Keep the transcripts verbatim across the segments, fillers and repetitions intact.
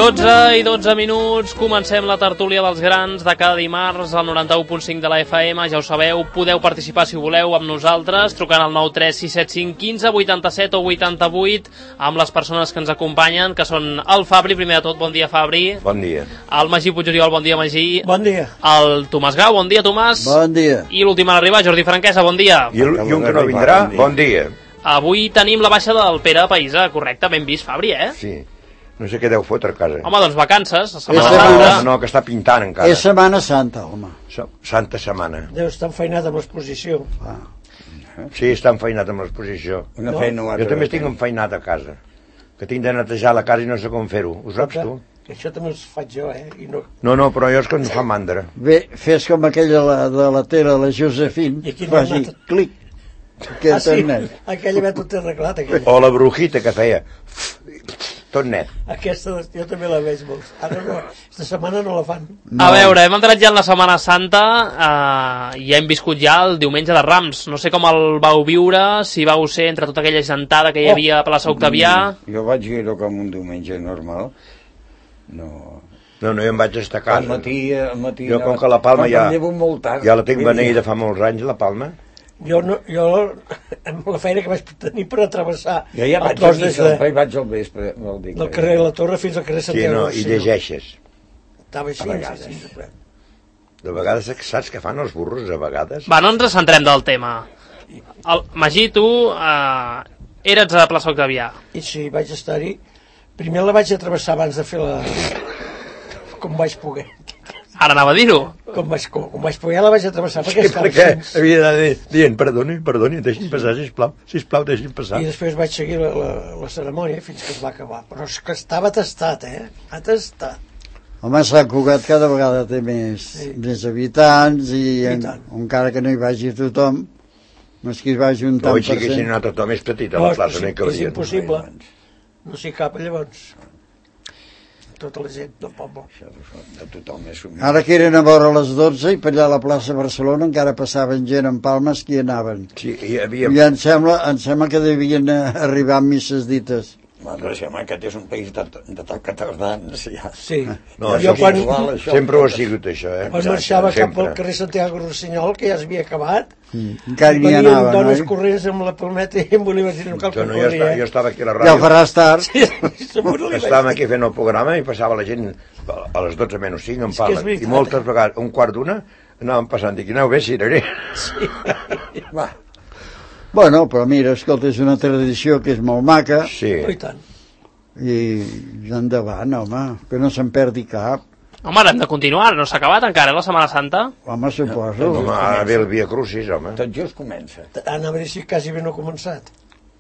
dotze i dotze minuts, comencem la tertúlia dels grans de cada dimarts al noranta-u punt cinc de la F M, ja ho sabeu, podeu participar si voleu amb nosaltres, trucant al nou tres sis set cinc quinze vuitanta-set o vuitanta-vuit amb les persones que ens acompanyen, que són el Fabri, primer de tot, bon dia Fabri. Bon dia. El Magí Puigoriol, bon dia Magí. Bon dia. El Tomàs Grau, bon dia Tomàs. Bon dia. I l'últim a arribar, Jordi Franquesa, bon dia. I, el, i un que no vindrà, bon dia. Avui tenim la baixa del Pere Païsa, correcte, ben vist Fabri, eh? Sí. No sé què deu fotre a casa. Home, doncs vacances, la Setmana no, Santa. No, no, que està pintant encara. És Setmana Santa, home. Santa Setmana. Deu estar enfeinat amb l'exposició. Ah. Sí, està enfeinat amb l'exposició. Una no? feina Jo també estic enfeinat a casa. Que tinc de netejar la casa i no sé com fer-ho. Ho saps tu? Això també ho faig jo, eh? I no... No, no, però jo és que em fa mandra. Bé, fes com aquella la, de la tele, la Josefine, faci clic. Que ah, sí? net. Aquella ve tot arreglat, aquella. O la brujita que feia tot net. Aquesta jo també la veig molt. Ara no, aquesta setmana no la fan. No. A veure, hem entrat ja en la Setmana Santa eh, i hem viscut ja el diumenge de Rams. No sé com el vau viure, si vau ser entre tota aquella gentada que hi havia a Plaça Octavià. Mm, jo vaig viure com un diumenge normal. No... No, no, jo em vaig estar a casa. Al matí, al matí... Jo com que la Palma ja... Molt tard, ja la tinc beneïda fa molts anys, la Palma. Jo, no, jo amb la feina que vaig tenir per atravessar jo ja vaig, el des de, vaig al vespre vol dir del carrer de la Torre fins al carrer Santiago. Sí, no, i llegeixes. Estava així, a vegades. Sí, de vegades saps què fan els burros, a vegades? Va, no ens centrem del tema. El, Magí, tu eh, eres a Plaça Octavià. I sí, vaig estar-hi. Primer la vaig atravessar abans de fer la... com vaig poder. Ara anava a dir-ho. Com vaig, com, com vaig poder la vaig atravessar perquè sí, estava perquè així. Havia de dir, dient, perdoni, perdoni, deixi'm passar, sisplau, sisplau, deixi'm passar. I després vaig seguir la, la, la cerimònia fins que es va acabar. Però és que estava tastat, eh? Atestat. Home, Sant Cugat cada vegada té més, sí. més habitants i, I en, encara que no hi vagi tothom, no és que hi vagi un tant per cent. Oi, si haguessin anat tothom és petit a la plaça, no hi cabria. És impossible. No s'hi cap llavors. Tota la gent del poble. De tothom és un... Ara que eren a veure les dotze i per allà a la plaça Barcelona encara passaven gent en Palmes que hi anaven. Sí, hi havia... I em sembla, em sembla que devien arribar amb misses dites. Bueno, sí, home, aquest és un país de, de toca tardans, ja. Sí. No, jo quan... igual, això, sempre ho ha sigut, això, eh? Quan marxava cap al carrer Santiago Rossinyol, que ja s'havia acabat, mm. encara n'hi venien anaven, dones oi? corrents amb la palmeta i amb Bolívar i no cal que no, corria. Jo, estava, jo estava aquí a la ràdio. Ja ho faràs tard. Sí, estàvem aquí fent el programa i passava la gent a les dotze menys cinc en Palma. I moltes vegades, un quart d'una, anàvem passant. Dic, aneu bé, Cireré. Sí. Va. Bueno, però mira, escolta, és una tradició que és molt maca. Sí. I tant. I endavant, home, que no se'n perdi cap. Home, ara hem de continuar, no s'ha acabat encara la Setmana Santa? Home, suposo. Home, ara ve el Via Crucis, home. Tot just comença. Anava a veure si quasi bé no ha començat.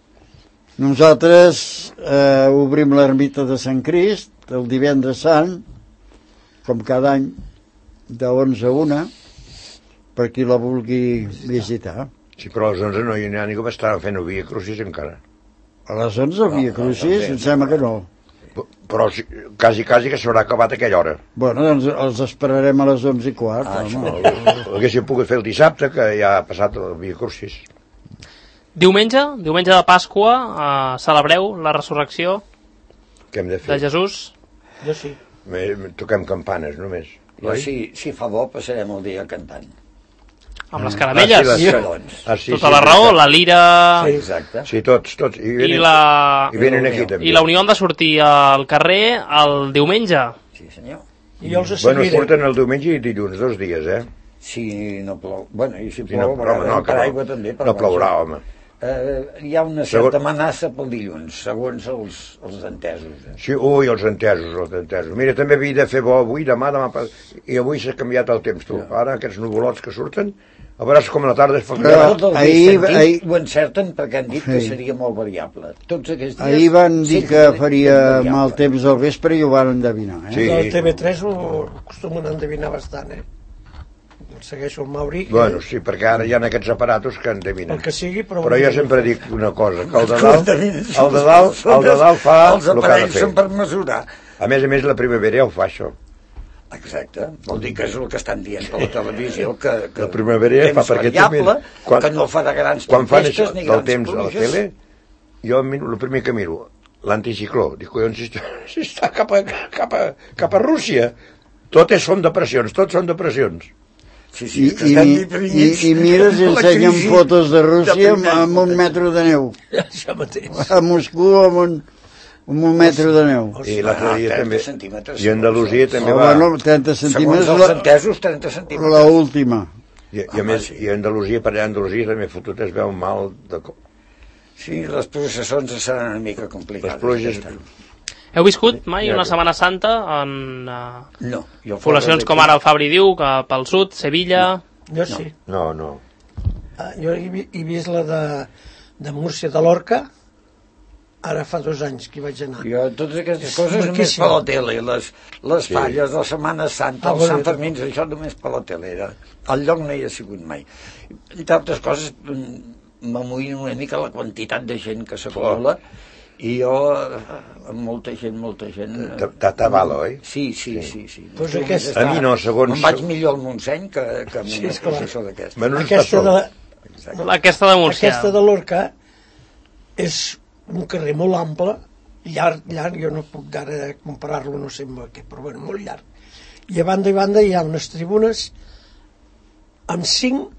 Nosaltres eh, obrim l'ermita de Sant Crist el divendres sant, com cada any, de onze a una, per qui la vulgui visitar. Sí, però a les onze no hi ha ningú que estava fent el Via Crucis encara. A les onze el Via Crucis, em sembla que no. Però si, quasi, quasi que s'haurà acabat a aquella hora. Bueno, doncs els esperarem a les onze i quart. Ah, hauríem pogut fer el dissabte, que ja ha passat el Via Crucis. Diumenge, diumenge de Pasqua, eh, celebreu la resurrecció Què hem de fer? de Jesús? Jo sí. Toquem campanes, només. Jo, si, si fa bo, passarem el dia cantant. Amb les caramelles. Ah, sí, les... Doncs. ah, sí, tota sí, la raó, la lira... Sí, exacte. Sí, tots, tots. I, venen, I, la... I venen aquí també. I la Unió han de sortir al carrer el diumenge. Sí, senyor. I jo els bueno, seguiré. surten el diumenge i dilluns, dos dies, eh? Si no plou... Bueno, i si Si plou, no, però, no, per no, aigua també. no plourà, home. Eh, hi ha una certa amenaça pel dilluns, segons els, els entesos. Eh? Sí, ui, els entesos, els entesos. Mira, també havia de fer bo avui, demà, demà... I avui s'ha canviat el temps, tu. Ara, aquests nuvolots que surten, a veuràs com a la tarda es fa... Però tot el ahir, sentit ahir... ho encerten perquè han dit sí. que seria molt variable. Tots aquests dies... Ahir van dir que faria mal temps al vespre i ho van endevinar, eh? Sí. El T V tres ho acostumen a endevinar bastant, eh? Segueixo el Mauri. Bueno, sí, perquè ara hi ha aquests aparatos que endevinen. El que sigui, però... Però jo sempre dic una cosa, que el de dalt, el de dalt, el de dalt fa els el que ha de aparells fer. són per mesurar. A més a més, la primavera ja ho fa, això. Exacte, vol dir que és el que estan dient per la televisió, que, que la primavera ja fa, perquè tu variable, quan, que no fa de grans quan fan això tempestes ni del grans temps a la pluges. tele, jo miro, el primer que miro, l'anticicló. Dic, collons, si està, si està cap, a, cap, a, cap a Rússia. Totes són depressions, tots són depressions. Sí, sí, I, i, i, i mires i ensenyen fotos de Rússia amb, amb un metre de neu. Això mateix. A Moscú amb un, amb un metre de neu. I l'altre dia també. centímetres. I Andalusia també Oh, va... bueno, trenta centímetres, Segons els entesos, trenta centímetres. la última. I, i a més, i Andalusia, per allà Andalusia també fotut es veu mal de... Sí, les processons seran una mica complicades. Les pluges... Heu viscut mai una Setmana Santa en uh, No. Jo poblacions com ara el Fabri diu, que pel sud, Sevilla... Jo sí. No, no. Ah, jo he, vi- he vist la de, de Múrcia de l'Orca, ara fa dos anys que hi vaig anar. Jo totes aquestes coses només Maquíssim. per la tele, les, les Sí. falles, la Setmana Santa, Ah, els bueno, Sant Fermins, això només per la tele. Era. Al lloc no hi ha sigut mai. Entre altres coses, mm, m'amoïna una mica la quantitat de gent que s'acumula, i jo, eh, amb molta gent, molta gent... eh, T'atabala, oi? Sí, sí, sí. sí. Pues No aquest- estar- A mi no, segons- Me'n vaig millor al Montseny que, que amb Sí, una esclar. processó d'aquesta. Menys està Aquesta sol. de, la, Aquesta de Múrcia. aquesta de l'Orca és un carrer molt ample, llarg, llarg, jo no puc ara comparar-lo, no sé amb què, però bueno, molt llarg. I a banda i banda hi ha unes tribunes amb cinc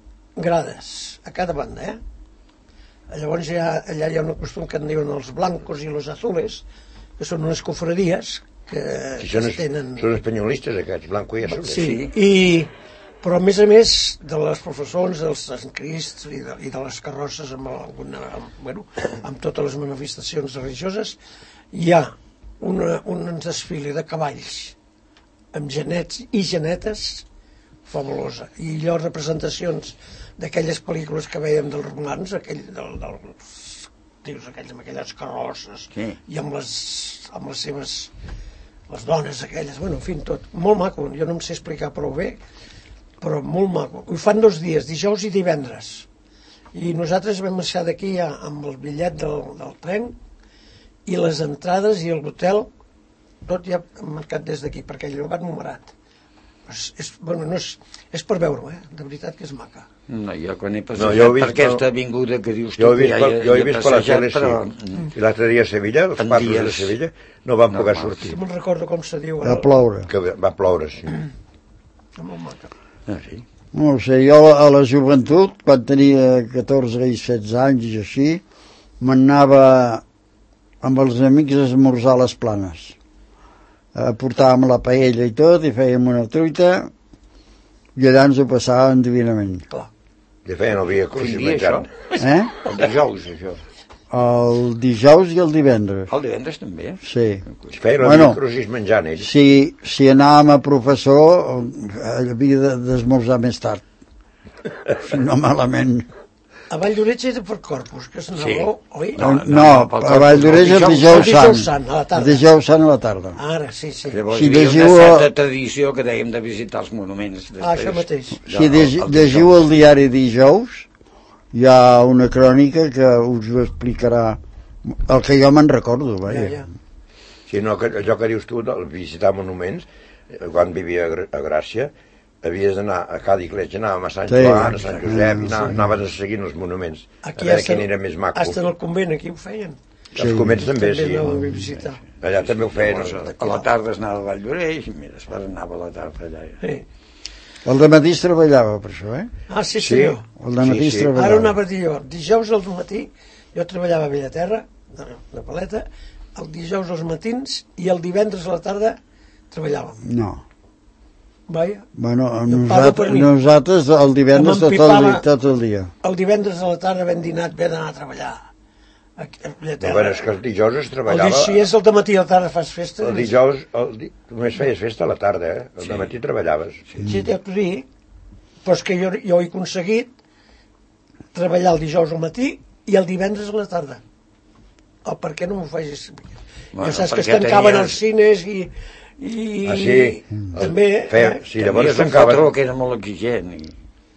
grades a cada banda, eh? Llavors hi ha, allà hi ha un costum que en diuen els blancos i los azules, que són unes cofradies que, Si que són, es tenen... són espanyolistes, aquests, blanco i azul. Sí, i, però a més a més de les professors, dels Sant Crist i de, i de les carrosses amb, alguna, amb, bueno, amb totes les manifestacions religioses, hi ha una, un desfile de cavalls amb genets i genetes fabulosa. I allò representacions d'aquelles pel·lícules que veiem dels romans, aquell, del, dels tios aquells amb aquelles carrosses, Sí. i amb les, amb les seves les dones aquelles, bueno, en fi, tot molt maco, jo no em sé explicar prou bé, però molt maco. Ho fan dos dies, dijous i divendres, i nosaltres vam marxar d'aquí ja amb el bitllet del, del tren i les entrades i l'hotel tot ja marcat des d'aquí, perquè el lloc numerat. És, és, bueno, no és, és per veure-ho, eh? De veritat que és maca. No, jo quan he No, passejat jo he no, vist per aquesta pel- avinguda que dius Jo tu, he vist, que per, jo he vist per la tele, sí. però... I l'altre dia a Sevilla, els En passos de dies Sevilla, no van poder normals. sortir. No me'n recordo com se diu. Va ploure. Que va ploure, sí. Molt maca. Ah, sí. No ho sé, jo a la joventut, quan tenia catorze i setze anys i així, m'anava amb els amics a esmorzar a les Planes. Eh, portàvem la paella i tot, i fèiem una truita, i allà ens ho passàvem divinament. Clar. I feien el via crucis Quin dia, menjant. Eh? El dijous, això. El dijous i el divendres. El divendres també. Sí. Feien el Bueno. via crucis menjant, ells. Si, si anàvem a professor, eh, havia de- d'esmorzar més tard. Si no, malament. A Vall d'Oreig era per Corpus, que és una Sí. raó, oi? No, no, no, pel a Vall d'Oreig el dijous- dijous el dijous sant. sant, a la tarda. El dijous sant a la tarda. Ara, sí, sí. Llavors Si hi havia llegiu una a- certa tradició que dèiem de visitar els monuments. Després. Ah, això mateix. Si lleg- llegiu el diari dijous, hi ha una crònica que us ho explicarà el que jo me'n recordo, Ja, vaja. ja. Sí, no, que, allò que dius tu, de visitar monuments, eh, quan vivia a Gr- a Gràcia, havies d'anar a cada iglesia, anàvem a Sant Sí, Joan, a Sant exacte. Josep, i Sí. anà- anaves seguint els monuments, Aquí a veure hasta, quin era més maco. hasta en el convent, aquí ho feien. Els convents també, També sí. anàvem a visitar. Allà també ho feien. Llavors, a la tarda es anava a Vall d'Oreix, i mira, es anava a la tarda allà. Sí. El de matí es treballava per això, eh? Ah, sí, Sí. senyor. El de matí Sí, es sí. treballava. Ara ho anava a dir jo. Dijous al matí, jo treballava a Bellaterra, de, de paleta, el dijous als matins i el divendres a la tarda treballàvem. No. Vaja. Bueno, Jo parlo per nosaltres, mi. nosaltres el divendres tot el, M'empipava- dia, tot el dia. El divendres a la tarda ben dinat, ben anar a treballar. Aquí, a No, Bellaterra. bueno, és que els dijous es el treballava... dia, si és el matí a la tarda fas festa... El dijous, el di... només feies festa a la tarda, eh? El sí. matí treballaves. Sí, sí t'ho dic, però és que jo, jo he aconseguit treballar el dijous al matí i el divendres a la tarda. Oh, per què no m'ho facis? Bueno, ja saps que es perquè tancaven tenies- els cines i... i Ah, sí? també... Feia, eh, sí, Llavors llavors és un tancaven... patró que era molt exigent. I...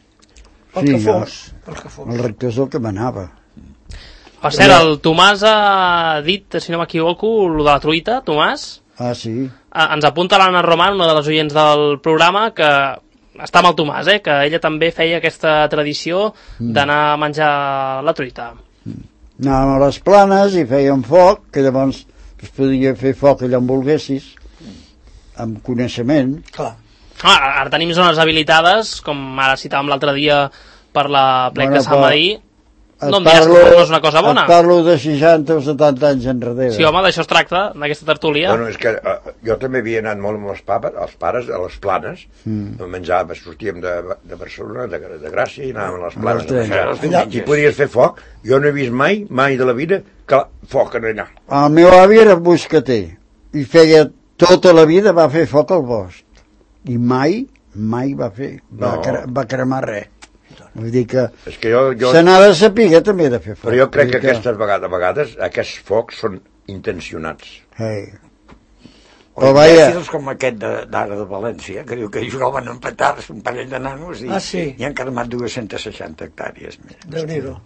pel Sí, que ja. fos, pel que fos. El rector és el que manava. Per cert, el Tomàs ha dit, si no m'equivoco, el de la truita, Tomàs, Ah, sí? eh, ens apunta l'Anna Roman, una de les oients del programa, que està amb el Tomàs, eh, que ella també feia aquesta tradició d'anar a menjar la truita. Anàvem a les planes i fèiem foc, que llavors es podia fer foc allà on volguessis, amb coneixement. Clar. Ah, ara tenim zones habilitades, com ara citàvem l'altre dia per la plec Bueno, de Sant però Madí. Et No em diràs parlo- que no és una cosa bona. Et parlo de seixanta o setanta anys enrere. Sí, home, d'això es tracta, d'aquesta tertúlia. Bueno, és que uh, jo també havia anat molt amb els, papes, els pares a les planes, mm. menjava, sortíem de, de Barcelona, de, de Gràcia, i anàvem a les planes a menjar. Allà. I podies fer foc. Jo no he vist mai, mai de la vida, que foc en allà. El meu avi era buscater i feia tota la vida, va fer foc al bosc. I mai, mai va fer, va, No. cre va cremar res. Vull dir que, És que jo, jo, se n'ha de saber també de fer foc. però jo crec que Vull dir aquestes vegades, a vegades aquests focs són intencionats. Hey. O Però vaja, imbècils com aquest de- d'ara de, de València, que diu que jugaven amb petards, un parell de nanos, i, Ah, sí? i han cremat dues-centes seixanta hectàrees. Déu-n'hi-do.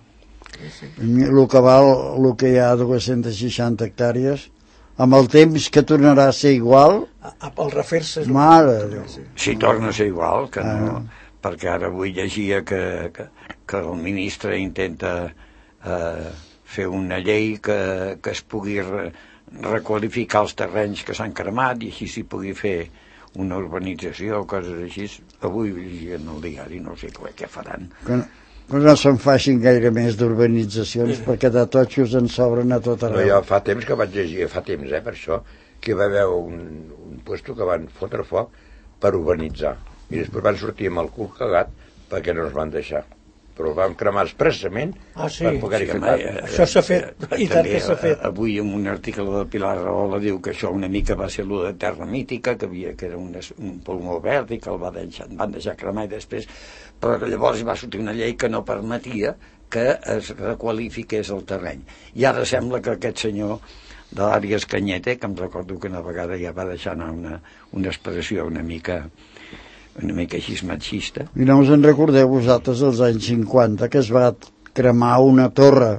el que val, el que hi ha dues-centes seixanta hectàrees, amb el temps que tornarà a ser igual, A- a- El refer-se és... un- mare de Déu. Si torna a ser igual, que no... Ah. Perquè ara avui llegia que, que, que el ministre intenta eh, fer una llei que, que es pugui re, requalificar els terrenys que s'han cremat i així s'hi pugui fer una urbanització, coses així. Avui llegien el diari, no sé què, què faran. Que no, que no se'n facin gaire més d'urbanitzacions, perquè de totxos en sobren a tot No, arreu. jo fa temps que vaig llegir, fa temps, eh, per això, que hi va haver un, un puesto que van fotre foc per urbanitzar. I després van sortir amb el cul cagat perquè no ens van deixar. Però el van cremar expressament Ah, sí? per poder-hi Sí, fer home, part. Això s'ha fet, eh, i tant també, que s'ha fet. eh, Avui en un article de Pilar Rahola diu que això una mica va ser allò de terra mítica, que, havia, que era un, un pulmó verd i que el va deixar, van deixar cremar i després... Però llavors hi va sortir una llei que no permetia que es requalifiqués el terreny. I ara sembla que aquest senyor de l'Àries Canyete, que em recordo que una vegada ja va deixar anar una, una expressió una mica una mica així machista. I no us en recordeu vosaltres dels anys cinquanta que es va cremar una torre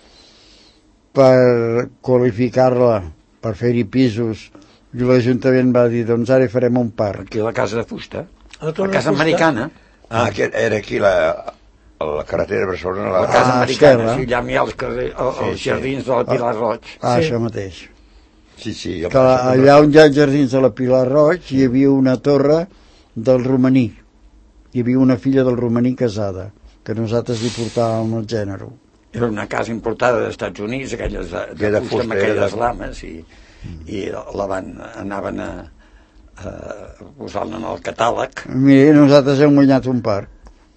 per qualificar-la, per fer-hi pisos, i l'Ajuntament va dir, doncs ara hi farem un parc. Aquí a la Casa de Fusta, A la la Torre de Casa Fusta? Americana, Ah, que era aquí la, la carretera de Barcelona. la La, Casa Ah, Americana, esquerra. sí, allà hi ha els, carrer, els Sí, sí. jardins de la Pilar Roig. Ah, Sí. això mateix. sí, sí. Jo Que allà on hi ha els jardins de la Pilar Roig hi havia una torre del romaní. Hi havia una filla del romaní casada, que nosaltres hi portàvem el gènere. Era una casa importada dels Estats Units, aquelles de, Que de, de fusta amb fusta, aquelles era de- lames, i, i la van, anaven a, a posar-la en el catàleg. Mira, nosaltres hem guanyat un parc.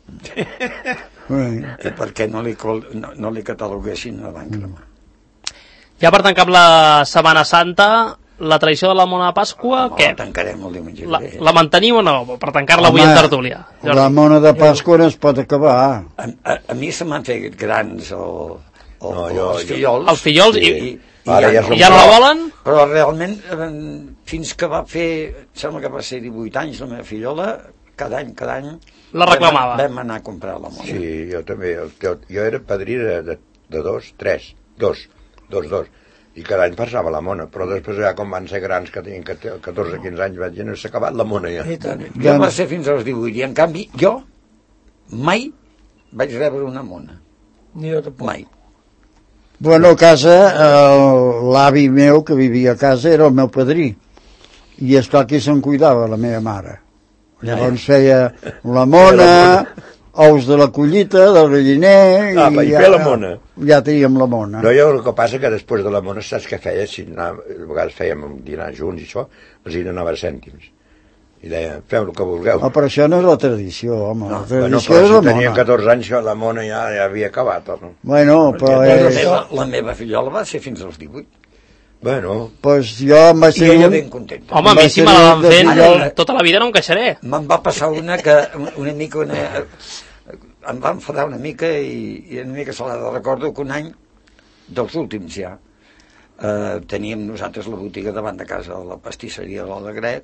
Bueno, I per què no li, col- no, no li cataloguessin la van cremar. Ja per tancar amb la Setmana Santa, la tradició de la Mona de Pasqua, Home, què? la tancarem el diumenge. La, que ve. la mantenim o no? Per tancar-la avui home, en tertúlia. Jordi. la mona de Pasqua no es pot acabar. A, a, a mi se m'han fet grans el, el, No, jo- els jo- fillols. Els fillols i, i- i, Ara ja no. som Ja no la volen? Però realment, eh, fins que va fer, sembla que va ser divuit anys la meva fillola, cada any, cada any... La reclamava. Vam, vam anar a comprar la mona. Sí, jo també. Jo, jo era padrí de, de, de dos, tres, dos, dos, dos. I cada any passava la mona, però després ja com van ser grans, que tenien catorze quinze anys, vaig dir, no s'ha acabat la mona ja. I tant. Jo va ser fins als divuit, i en canvi jo mai vaig rebre una mona. Ni jo tampoc. Mai. Bueno, a casa, el- l'avi meu que vivia a casa era el meu padrí. I esclar, qui se'n cuidava? La meva mare. Llavors feia la mona, ous de la collita, del galliner... Ah, va, i ja, fer la mona. Ja teníem la mona. No, jo el que passa que després de la mona, saps què feia? Si anava, a vegades fèiem un dinar junts i això, els hi donava cèntims. I deia, feu el que vulgueu. Oh, però això no és la tradició, home. No, la bueno, tradició però és la si tenia mona. catorze anys, la mona ja, ja havia acabat. No? Bueno, però La és... meva, la meva fillola va ser fins als divuit. Bueno, Pues jo em vaig I tenir... ella un- ben contenta. Home, a Va mi si ser me la van de fent, fillol. tota la vida no em queixaré. Me'n va passar una que una mica una, em va enfadar una mica i, i una mica se l'ha de recordo que un any dels últims ja eh, teníem nosaltres la botiga davant de casa de la pastisseria de l'Alegret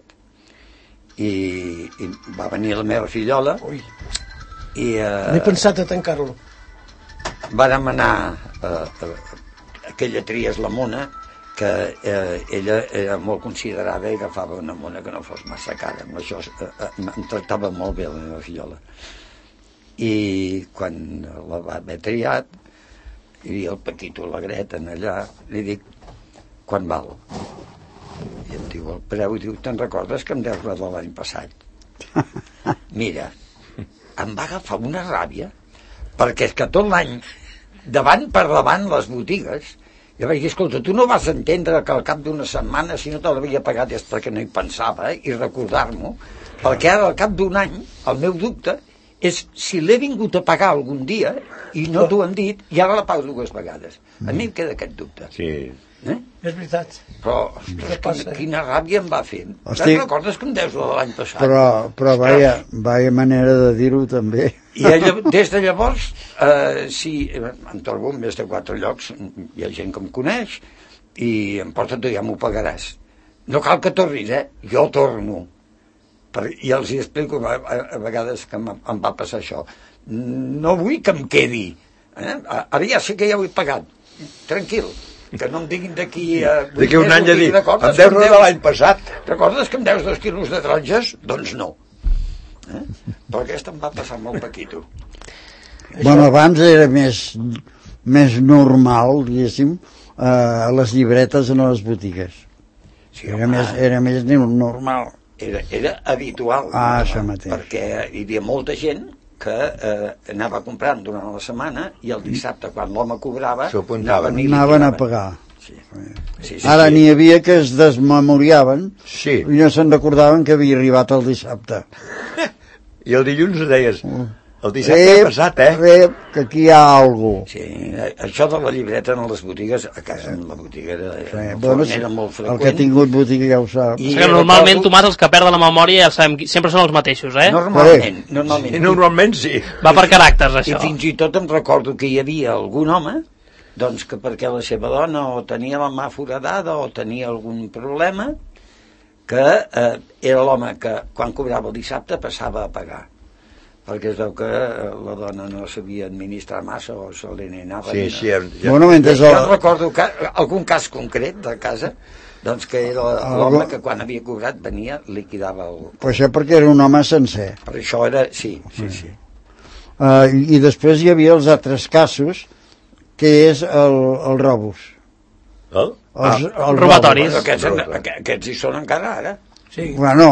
i, i va venir la meva fillola Ui, i n'he eh, pensat a tancar-lo. vàrem anar eh, eh, aquella tries la mona que eh, ella era molt considerada i agafava una mona que no fos massa cara. Amb això eh, eh, em tractava molt bé la meva fillola. I quan la va haver triat, I el Paquito Alegret, en allà, li dic, quan val? I em diu el preu, i diu, te'n recordes que em deus la de l'any passat? Mira, em va agafar una ràbia, perquè és que tot l'any, davant per davant les botigues, jo vaig dir, escolta, tu no vas entendre que al cap d'una setmana, si no te l'havia pagat és perquè no hi pensava, eh? I recordar-m'ho, perquè ara al cap d'un any, el meu dubte és si l'he vingut a pagar algun dia i no t'ho han dit, i ara la pago dues vegades. A mi em queda aquest dubte. Sí. Eh? És veritat. Però, ostres, quina, quina ràbia em va fer. Hosti. Te'n recordes que em deus la de l'any passat? Però, però vaya, vaya manera de dir-ho també. I ella, des de llavors, eh, sí, em trobo en més de quatre llocs, hi ha gent que em coneix, i em porta, tu ja m'ho pagaràs. No cal que tornis, eh? Jo torno. Per, I els hi explico a, a, a vegades que em, em va passar això. No vull que em quedi. Eh? Ara ja sé que ja ho he pagat. Tranquil, que no em diguin d'aquí... Eh, d'aquí un any a dir, em deus de l'any passat. Recordes que em deus dos quilos de taronges? Doncs no. Eh? Però aquesta em va passar molt Paquito. Bueno, abans era més, més normal, diguéssim, eh, les llibretes en les botigues. Sí, Era més, era més normal. Era, era habitual. Ah, això mateix. Perquè hi havia molta gent que eh, anava comprant durant la setmana i el dissabte, quan l'home cobrava, s'ho apuntaven. Anaven a pagar. Sí. Sí, sí, Ara sí. n'hi havia que es desmemoriaven Sí. i no se'n recordaven que havia arribat el dissabte. I el dilluns deies, el dissabte Ep, ha passat, eh? Ep, que aquí hi ha alguna cosa. Sí, això de la llibreta en les botigues, a casa en la botiga era, Sí, el bueno, forn era molt el freqüent. que ha tingut botiga ja ho sap. I O sigui que normalment, recordo- Tomàs, els que perden la memòria ja sabem, qui- sempre són els mateixos, eh? Normalment, normalment. I normalment sí. Va per caràcters, I això. fins i tot em recordo que hi havia algun home doncs que perquè la seva dona o tenia la mà foradada o tenia algun problema que eh, era l'home que quan cobrava el dissabte passava a pagar, perquè es veu que eh, la dona no sabia administrar massa o se li anava Sí, ni- sí. Ja... Bueno, mentre jo el, recordo que, algun cas concret de casa doncs que era l'home Algú- que quan havia cobrat venia, liquidava el... però això perquè era un home sencer. Per això era... Sí, sí, sí. Uh, I després hi havia els altres casos, que és el, el robus. El? Els, Ah, els robatoris. Però aquests, Roba. aqu- aquests hi són encara ara. Sí. Bueno,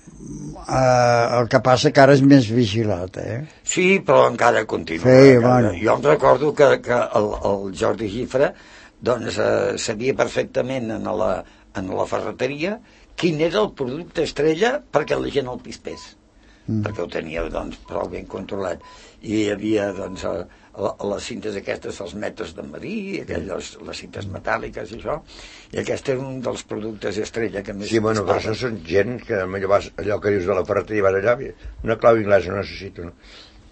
uh, el que passa que ara és més vigilat, eh? Sí, però encara continua. Sí, encara. bueno. Jo em recordo que, que el, el Jordi Gifra doncs, eh, sabia perfectament en la, en la ferreteria quin era el producte estrella perquè la gent el pispés. Mm. Perquè ho tenia doncs, prou ben controlat. I hi havia doncs, a, a, a les cintes aquestes, els metres de marí, aquelles, les cintes metàl·liques i això, i aquest era un dels productes estrella que més... Sí, bueno, però costava. això són gent que allò, vas, allò que dius de la ferreteria, vas allà, una clau inglesa necessito, no?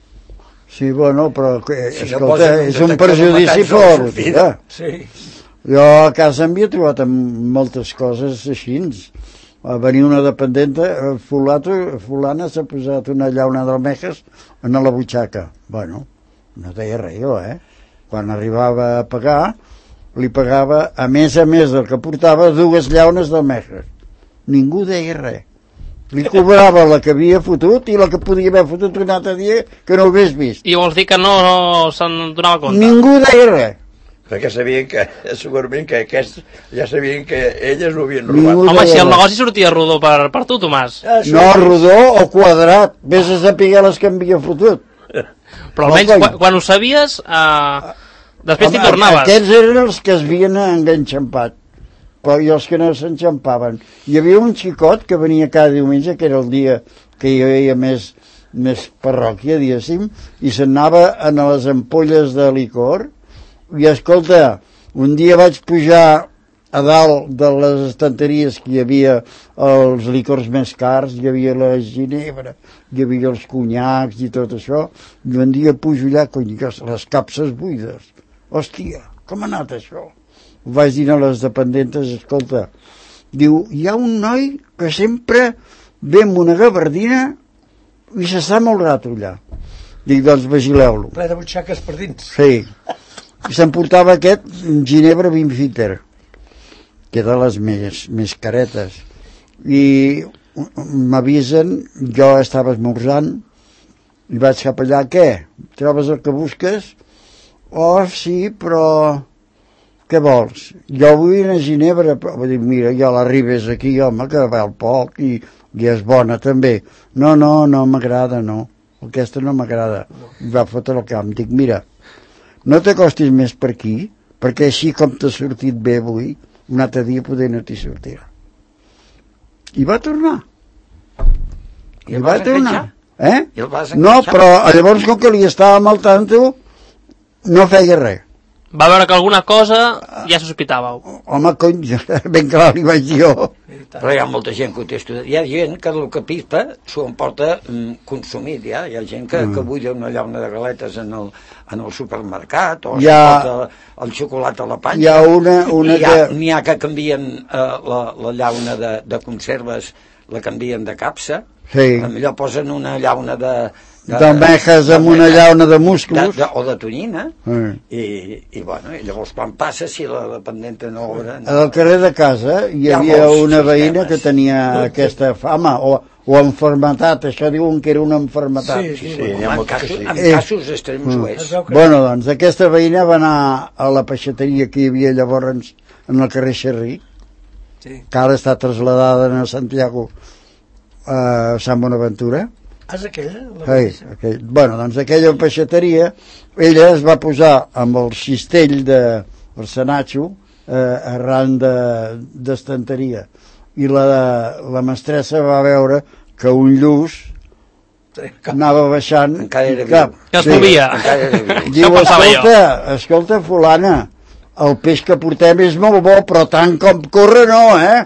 Sí, bueno, però que, Si no escolta, posen un és un detector de perjudici metalls a la fort. sortida. Ja. Sí. Jo a casa m'hi he trobat amb moltes coses així. Va venir una dependenta, eh, fulato, fulana s'ha posat una llauna d'almejes en la butxaca. Bueno, no deia res jo, eh? Quan arribava a pagar, li pagava, a més a més del que portava, dues llaunes d'almejes. Ningú deia res. Li cobrava la que havia fotut i la que podia haver fotut un altre dia que no ho hagués vist. I vols dir que no, no se'n donava compte? Ningú deia res. Perquè sabien que, segurament que aquests ja sabien que elles ho havien Ningú- robat. Home, si el negoci sortia rodó per, per tu, Tomàs. No, rodó o quadrat. Vés a saber les que havia fotut. Però almenys, No, coi. quan, quan ho sabies, eh, després t'hi Home, tornaves. Aquests eren els que es havien enganxampat, però i els que no s'enxampaven. Hi havia un xicot que venia cada diumenge, que era el dia que hi havia més, més parròquia, diguéssim, i s'anava a les ampolles de licor, i escolta, un dia vaig pujar a dalt de les estanteries que hi havia els licors més cars, hi havia la ginebra, hi havia els conyacs i tot això, i un dia pujo allà, cony, les capses buides. Hòstia, com ha anat això? Ho vaig dir a les dependentes, escolta, diu, hi ha un noi que sempre ve amb una gabardina i s'està molt rato allà. Dic, doncs vigileu-lo. Ple de butxaques per dins. Sí. I s'emportava aquest ginebra Binfitter, que era de les més, més caretes. I m'avisen, jo estava esmorzant, i vaig cap allà, què? Trobes el que busques? Oh, sí, però... Què vols? Jo vull anar a Ginebra, però vull dir, mira, jo la Ribes aquí, home, que val poc i, i és bona també. No, no, no m'agrada, no. Aquesta no m'agrada. No. Va fotre el camp. Dic, mira, no t'acostis més per aquí, perquè així com t'ha sortit bé avui, un altre dia poder no t'hi sortirà. I va tornar. I el vas enganxar? Eh? I el vas no, enganxar? però llavors com que li estàvem al tanto, no feia res. Va veure que alguna cosa ja sospitàveu. Home, cony, ben clar li vaig dir jo. Però hi ha molta gent que ho té estudiat. Hi ha gent que el que pispa s'ho emporta mm, consumit, ja. Hi ha gent que, mm. que buida una llauna de galetes en el, en el supermercat o s'emporta el xocolat a la panya. Hi ha una, una N'hi ha, que... n'hi ha que canvien eh, la, la llauna de, de conserves, la canvien de capsa. Sí. Millor posen una llauna de... d'almejes amb una llauna de músculs. De, de, o de tonyina. Mm. I, i, bueno, i llavors quan passa, si la dependenta no obre... No. Al carrer de casa hi Hi ha havia molts una sistemes. veïna que tenia aquesta fama, o, o enfermetat, això diuen que era una enfermetat. Sí, sí, Sí, n'hi ha en, molts que casos, sí. en Eh. casos extrems Mm. ho és. Es veu que- Bueno, doncs, aquesta veïna va anar a la peixateria que hi havia llavors en el carrer Xerrí, Sí. que ara està trasladada a Santiago, a Sant Bonaventura. Ah, és aquella? La Hey, mateixa? aquell, bueno, doncs aquella peixateria, ella es va posar amb el cistell de el senatxo eh, arran d'estanteria de, i la, la mestressa va veure que un lluç anava baixant Encara era i cap. viu. Que es movia. Encara era viu. Diu, Això pensava jo. escolta, escolta, fulana, el peix que portem és molt bo, però tant com corre no, eh?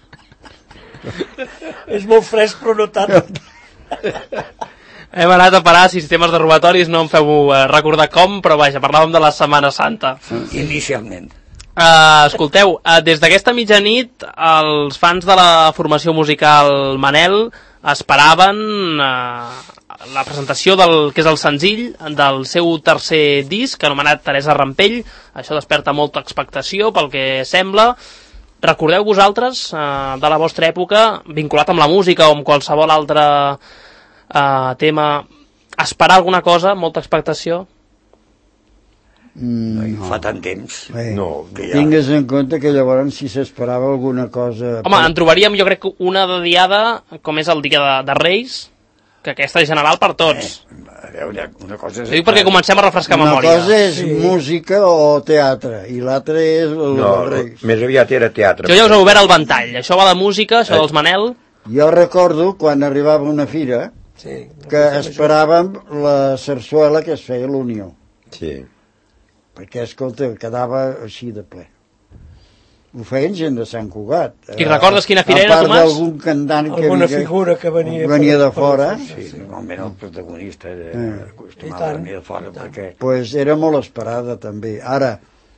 És molt fresc, però no tant. Hem anat a parar a sistemes de robatoris, no em feu eh, recordar com, però vaja, parlàvem de la Setmana Santa. Inicialment. Uh, escolteu, uh, des d'aquesta mitjanit els fans de la formació musical Manel esperaven uh, la presentació del que és el senzill del seu tercer disc, anomenat Teresa Rampell. Això desperta molta expectació pel que sembla. Recordeu vosaltres uh, de la vostra època, vinculat amb la música o amb qualsevol altre uh, tema, esperar alguna cosa, molta expectació? Mm, No. Fa tant temps. Eh, No, que ja... Tingues en compte que llavors si s'esperava alguna cosa... Home, en trobaríem jo crec que una de diada, com és el dia de, de Reis, que aquesta és general per tots. A veure, una cosa és... Ho dic perquè comencem a refrescar Una memòria. cosa és Sí. música o teatre, i l'altra és el No, dels Reis. més aviat era teatre. Jo ja us he obert el ventall. Això va de música, això dels Manel. Jo recordo quan arribava una fira Sí. que esperàvem la sarsuela que es feia a l'Unió, Sí. perquè, escolta, quedava així de ple. Ho feien gent de Sant Cugat. I recordes quina fira a era, part Tomàs? d'algun cantant que Alguna havia- figura que venia... venia de per- fora. per- Sí, normalment el protagonista era Eh. acostumava I tant, a venir de fora i tant. perquè... Pues era molt esperada també. Ara,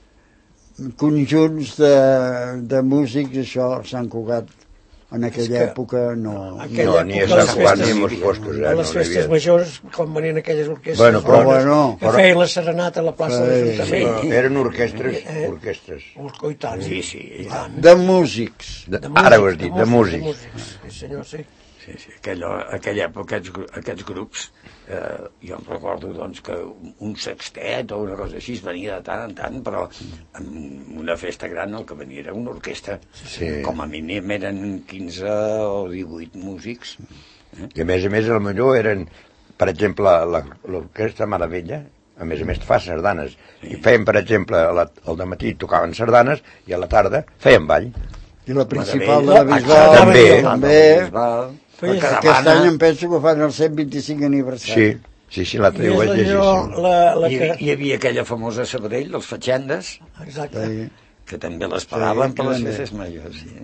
conjunts de, de músics, això, Sant Cugat, en aquella que època no... aquella No, ni a època, Sant les Cugat ni festes- a Mos Foscos, eh? A les no n'hi festes havia. majors, quan venien aquelles orquestres Bueno, però- bones, bueno, que però- feien la serenata a la plaça de Sí, l'Ajuntament. Però eren orquestres, Eh? orquestres. Oh, i tant. Sí, sí, i tant. De músics. De, De ara ho músics, has dit, de de músics, músics. de músics. Sí, senyor, sí. Sí, sí. Aquella, aquella època, aquests, gru- aquests grups, eh, jo em recordo doncs, que un sextet o una cosa així es venia de tant en tant, però en una festa gran el que venia era una orquestra. Sí. Com a mínim eren quinze o divuit músics. Eh? I a més a més, el millor eren, per exemple, la- l'orquestra Maravella, a més a més fa sardanes. I feien, per exemple, a la, al dematí tocaven sardanes i a la tarda feien ball. I la principal de Meravella. la Ah, Bisbal també. també. Bisbal, la Feies- Aquest caravana. any em penso que fan el cent vint-i-cinc aniversari. Sí, sí, sí, l'altre I dia ho és vaig llegir. allò, Sí. la, la Hi, que... hi havia aquella famosa Sabadell, els Fatxendes, Exacte. Sí. que també l'esperaven Sí, per les també. festes majors. Sí.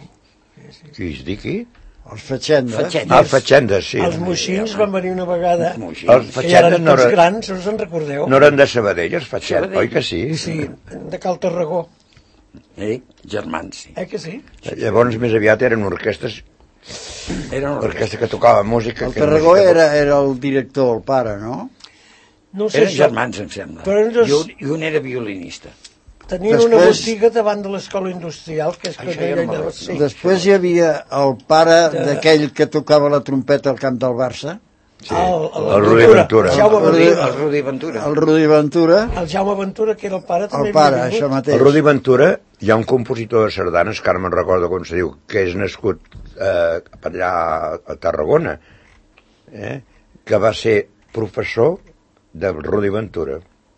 Qui es diu qui? Els Fatxendes. Fatxendes. Ah, Fatxendes, sí. Els moixins van venir una vegada, Moixins. Els que ja Fatxendes eren no, tots eren- grans, us en recordeu? no eren de Sabadell, els Fatxendes, Sabadell. oi que sí? Sí, de Cal Tarragó. Eh? Germans, sí. Eh que sí? Llavors, més aviat eren orquestres, Era una orquestra que tocava música. El que Tarragó música- era, era el director, el pare, no? No ho sé, Eren això. germans, em sembla. Però ells- I, un, I un era violinista. Tenien una Després- botiga davant de l'escola industrial, que és que Això no hi ja no anava... me'l- Sí. Després hi havia el pare De- d'aquell que tocava la trompeta al camp del Barça, Sí, el, el, el Rudi Ventura. El Jaume El Rudi- Ventura. El Rudi Ventura. El Rudi Ventura, El Jaume Ventura, que era el pare, també el pare, havia això vingut. mateix. El Rudi Ventura, hi ha un compositor de sardanes, que ara me'n recordo com se diu, que és nascut eh, per allà a Tarragona, eh, que va ser professor del Rudi Ventura.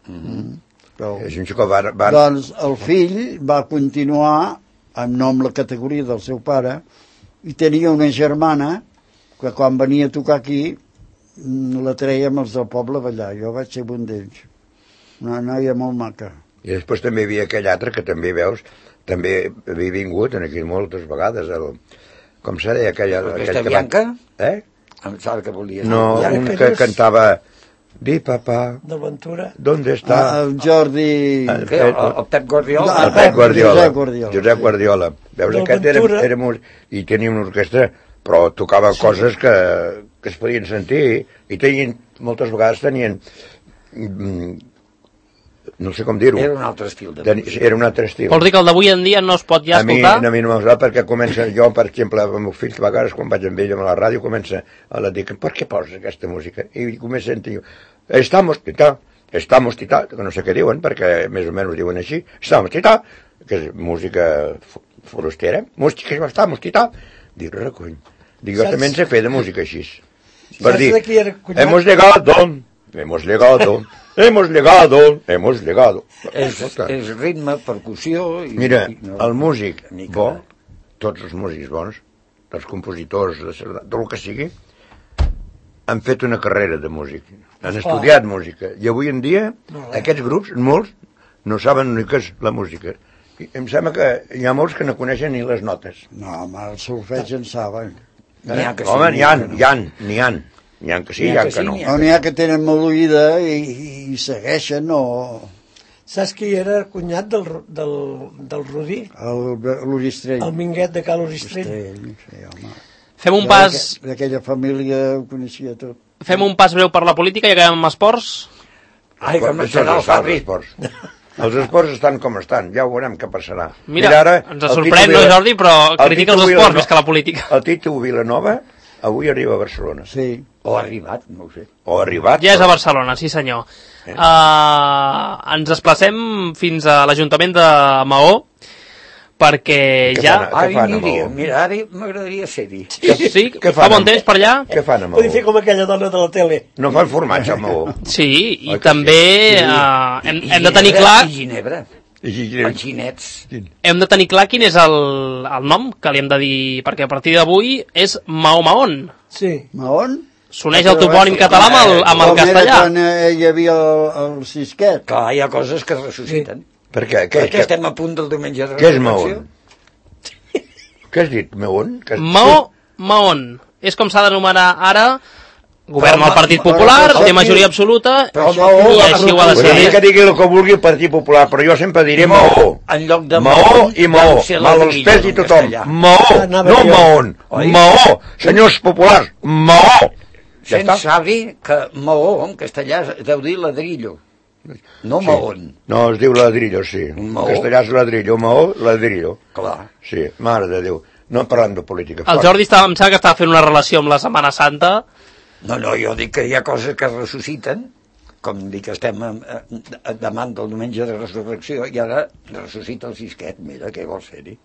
Però, És un xicó, va, va, doncs el fill va continuar en nom la categoria del seu pare i tenia una germana que quan venia a tocar aquí mm, la treiem els del poble a ballar. Jo vaig ser un d'ells. Una noia molt maca. I després també hi havia aquell altre que també veus, també havia vingut en aquí moltes vegades, el, com se deia aquella... Aquesta aquell que Bianca? Va, eh? Em sembla que volia... No, Bianca un que Pérez. cantava Di papà, Del Ventura. ¿dónde Ah, está? el Jordi... El, Què, el, el Pep Guardiola? el Pep Guardiola. Josep Guardiola. Josep Guardiola. Veus, Del aquest era, Ventura. era molt... I tenia una orquestra, però tocava sí. coses que, que es podien sentir i tenien, moltes vegades tenien... mm, no sé com dir-ho. Era un altre estil de Teni- música. Era un altre estil. Vols dir que el d'avui en dia no es pot ja a mi, escoltar? a mi no m'agrada perquè comença, jo per exemple amb el meu fill, a vegades quan vaig amb ell a la ràdio comença a la dir, per què poses aquesta música? I comença a sentir, estamos tita, estamos tita, que no sé què diuen perquè més o menys diuen així, estamos tita, que és música fo- forastera, música, estamos tita, dic, recull, dic, jo Saps? també en sé fer de música així, per Saps dir, de qui era cunyat? hemos llegado, hemos llegado, hemos llegado, hemos llegado. És, és ritme, percussió... I, Mira, i no, el músic mica bo, de- tots els músics bons, els compositors, de sarda- tot el que sigui, han fet una carrera de músic, han estudiat música, i avui en dia aquests grups, molts, no saben ni què és la música. I em sembla que hi ha molts que no coneixen ni les notes. No, home, el solfeig en saben. N'hi ha que sí, Home, n'hi n'hi ha ha, que no. n'hi ha, n'hi ha, n'hi ha que sí, n'hi ha que no. n'hi No n'hi ha que tenen molt oïda i, i segueixen, o Saps qui era el cunyat del, Ru- del, del Rudi? l'Oristrell. El Minguet de Cal Oristrell. Oristrell, sí, home. Fem un Jo pas, d'aqu- D'aquella família ho coneixia tot. fem un pas breu per la política i acabem amb esports. Ai, com Això estarà el és Fabri. els esports. Els esports estan com estan, ja ho veurem què passarà. Mira, ens el sorprèn, Tito no, Vila- Jordi, però el critica Tito els Vila- esports més que la política. El Tito Vilanova avui arriba a Barcelona. Sí. O ha arribat, no ho sé. O ha arribat. Ja és a però- Barcelona, sí senyor. Uh, ens desplacem fins a l'Ajuntament de Maó, perquè Què ja... fan? Ara hi fan, aniria, amb el- mira, ara m'agradaria ser-hi. Sí, Què fa fan bon amb- temps per allà. Què fan amb Podria fer el... com aquella dona de la tele. No fan formatge amb el... Sí, i Oi que també sí? uh, hem, I hem de tenir Ginebra, clar I Ginebra, I- els ginets. hem de tenir clar quin és el, el nom que li hem de dir, perquè a partir d'avui és Mahó Mahón. Sí. Maon? S'uneix el topònim català amb el, amb el Com era castellà. quan eh, hi havia el, el Sisquet? Clar, hi ha coses que ressusciten. Per què? Què, Perquè què, estem a punt del diumenge de què és resurrecció. Mahón? Què has dit, Mahón? Què has- Mahó Mahón. És com s'ha d'anomenar ara, governa Però el Partit però- Popular, però- té majoria absoluta, Però i Mahó- així ho ha de Vull dir ser. que digui el que vulgui el Partit Popular, però jo sempre diré Mahó. En lloc de Mahó i Mahó, deu ser mal als ladrillo pèls i en tothom. castellà. Mahó, Anava no jo. Mahón. Oi? Mahó, senyors populars, Mahó. Ja Sense està. saber que Mahó en castellà es deu dir ladrillo, no Sí. Mahón. No, es diu ladrillo, sí. Un En Mahó. castellà és ladrillo, Mahó, ladrillo. Clar. Sí, mare de Déu. No parlant de política. El fora. Jordi estava, em sembla que estava fent una relació amb la Setmana Santa. No, no, jo dic que hi ha coses que ressusciten, com dic que estem a, a, a, davant del diumenge de resurrecció, i ara ressuscita el Sisquet, mira, què vol ser-hi?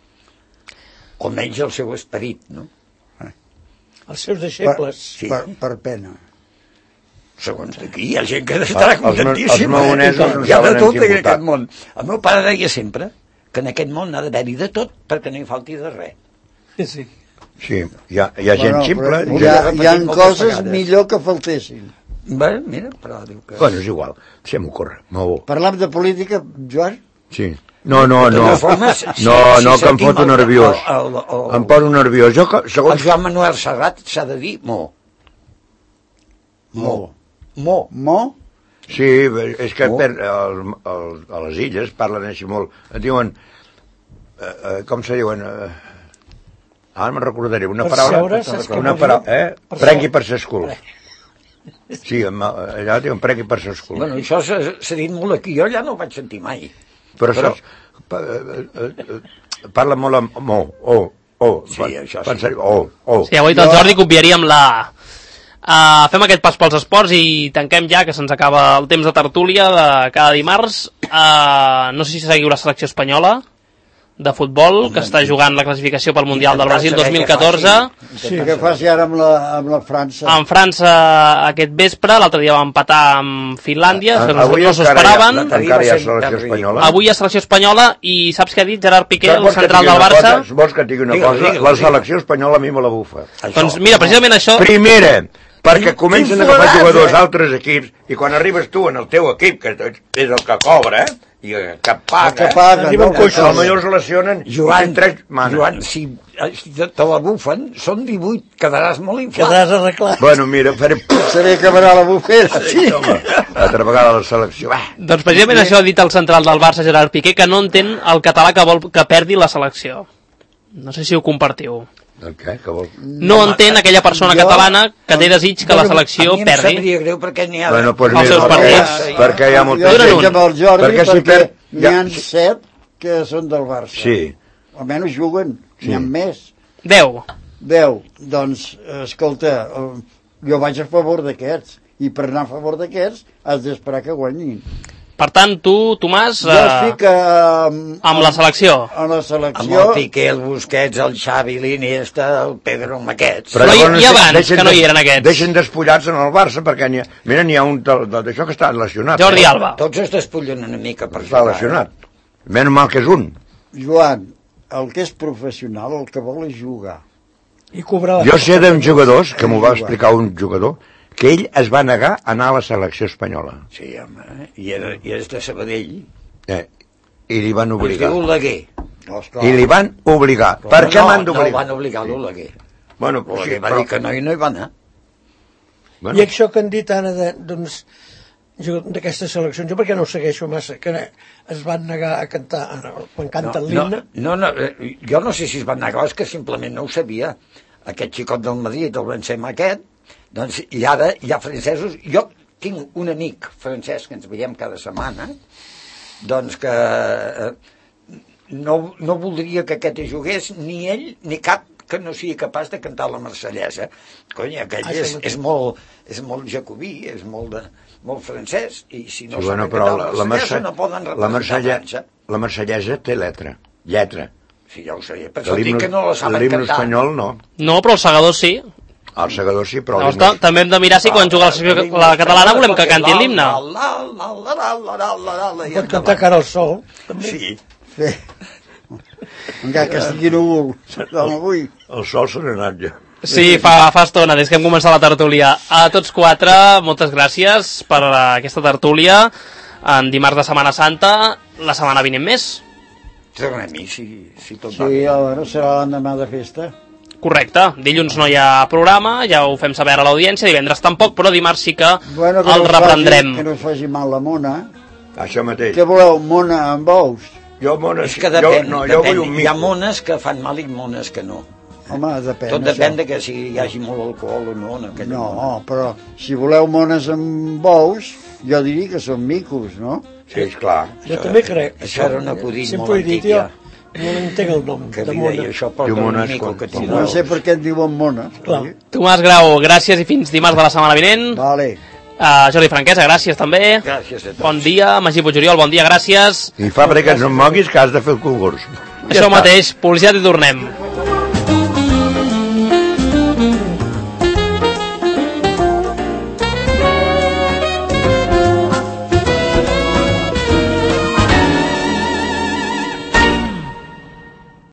O menys el seu esperit, no? Els seus deixebles. Sí. Per, per pena. Segons d'aquí, hi ha gent que estarà Els- els contentíssima. maonesos no Hi ha de saben en tot quin en votar. aquest món. El meu pare deia sempre que en aquest món ha d'haver-hi de tot perquè no hi falti de res. Sí. Sí, hi ha, hi ha gent ximple. però gent- hi ha, repetit hi ha moltes coses vegades. millor que faltessin. Bé, mira, però diu que... Bueno, és igual, se m'ocorre. Mahó. Parlam de política, Joan? Sí. No, no, De no. totes formes, si- No, si no, que em sentim foto el- nerviós. el- el- el- Em poso nerviós. Jo, que- El segons... Joan Manuel Serrat s'ha de dir Mo. Mo. Mo. Mo? Sí, és que Oh. per, el, el, a les illes parlen així molt. Et diuen... Eh, eh, com se diuen? Eh, ara me'n recordaré. Una Per paraula... seure, saps què una vol paraula... dir? Eh? Per Prengui seure. per ses cul. Sí, em- allà diuen prengui per ses cul. Bueno, això s'ha s'ha dit molt aquí. Jo ja no ho vaig sentir mai. Però, però- saps? Pa, eh, eh, eh, parla molt amb... Mo, oh, oh. Sí, pa- això sí. pensar- Oh, oh. Sí, avui el Jordi copiaríem la... Uh, fem aquest pas pels esports i tanquem ja, que se'ns acaba el temps de tertúlia de cada dimarts. Uh, no sé si seguiu la selecció espanyola de futbol, que està jugant la classificació pel Mundial del Brasil dos mil catorze. Sí, què faci ara amb la, amb la França? En França aquest vespre, l'altre dia va empatar amb Finlàndia, que no, no s'ho esperaven. Encara hi ha selecció espanyola. Avui hi ha selecció espanyola i saps què ha dit Gerard Piqué, el central del Barça? Cosa, vols que et digui una cosa? La selecció espanyola a mi me la bufa. Doncs mira, precisament això... Primera, perquè comencen a agafar jugadors d'altres equips i quan arribes tu en el teu equip, que és el que cobra, i que paga, que paga no, no, no, millor seleccionen Joan, tres, Joan, si, si te la bufen, són divuit, quedaràs molt inflat. Quedaràs arreglat. Bueno, mira, faré... Se li acabarà la bufera, sí. Home, altra vegada la selecció. Va. Doncs precisament això ha dit el central del Barça, Gerard Piqué, que no entén el català que vol que perdi la selecció. No sé si ho compartiu. El què? Que vol? No entén aquella persona jo, catalana que té desig que la selecció perdi. A mi em sabria greu perquè n'hi ha... Bueno, pues els seus partits. Perquè, perquè hi ha molta jo gent. Jo amb el Jordi perquè, perquè, si per... n'hi ha set que són del Barça. Sí. Almenys juguen, sí. N'hi ha més. Deu. Deu. Doncs, escolta, jo vaig a favor d'aquests. I per anar a favor d'aquests has d'esperar que guanyin. Per tant, tu, Tomàs, jo estic uh, amb la selecció. Amb la selecció. Amb el Piqué, el Busquets, el Xavi, l'Iniesta, el Pedro, amb aquests. Però, Però hi, hi ha abans que no hi eren aquests. Deixen despullar-se en el Barça, perquè n'hi ha, mira, n'hi ha un d'això que està lesionat. Jordi Alba. Tots es despullen una mica per està jugar. Està lesionat. Menys mal que és un. Joan, el que és professional, el que vol és jugar. I cobrar la jo sé d'un jugadors, que m'ho va explicar un jugador, que ell es va negar a anar a la selecció espanyola. Sí, home, i, era, i és de Sabadell. Eh, I li van obligar. Es diu Oleguer. I li van obligar. Però per no, què m'han d'obligar? No, no van obligar l'Oleguer. Bueno, pues Oleguer sí, va però... dir que no i no hi va anar. Bueno. I això que han dit ara de, doncs, d'aquestes seleccions, jo perquè no ho segueixo massa, que es van negar a cantar quan canten no, l'himne? No, no, no, jo no sé si es van negar, és que simplement no ho sabia. Aquest xicot del Madrid, el Benzema aquest, doncs, i ara hi ha francesos. Jo tinc un amic francès que ens veiem cada setmana, doncs que eh, no, no voldria que aquest hi jugués ni ell ni cap que no sigui capaç de cantar la marsellesa. Cony, aquell ah, és, és, molt, és molt jacobí, és molt, de, molt francès, i si no sí, bueno, saben cantar la, la marsellesa no poden representar la marsella, França. La marsellesa té letra, lletra. Sí, ja ho sé, però dic que no la saben cantar. L'himne espanyol no. No, però els segadors sí. El segador sí, però... No, està, també hem de mirar si quan juga la, la catalana volem que canti l'himne. Pot cantar Cara al Sol. Sí. Sí. Encara que estigui núvol. Avui. El sol se n'ha anat ja. Sí, fa, fa estona, des que hem començat la tertúlia. A tots quatre, moltes gràcies per aquesta tertúlia. En dimarts de Setmana Santa, la setmana vinent més. Tornem-hi, si, si tot sí, va bé. Sí, bueno, serà l'endemà de festa. Correcte, dilluns no hi ha programa, ja ho fem saber a l'audiència, divendres tampoc, però dimarts sí que, bueno, que el no reprendrem. Faci, que no es faci mal la mona. Això mateix. Què voleu, mona amb ous? Jo mones, és que depèn, jo, no, depèn. Jo vull un mico. Hi ha mones que fan mal i mones que no. Home, depèn. Tot depèn això. de que si hi hagi molt alcohol o no. En no, mona. Però si voleu mones amb ous, jo diria que són micos, no? Sí, esclar. Jo això, també crec. Això era un acudit molt antic, jo, ja. No entenc el nom que de li mona. deia això porta un mico que et no sé per què et diuen mona. Tomàs Grau, gràcies i fins dimarts de la setmana vinent. Vale. Uh, Jordi Franquesa, gràcies també. Gràcies a tots. Bon dia, Magí Puigoriol, bon dia, gràcies. I fa perquè ens no moguis que has de fer el concurs. Això ja mateix, publicitat i tornem.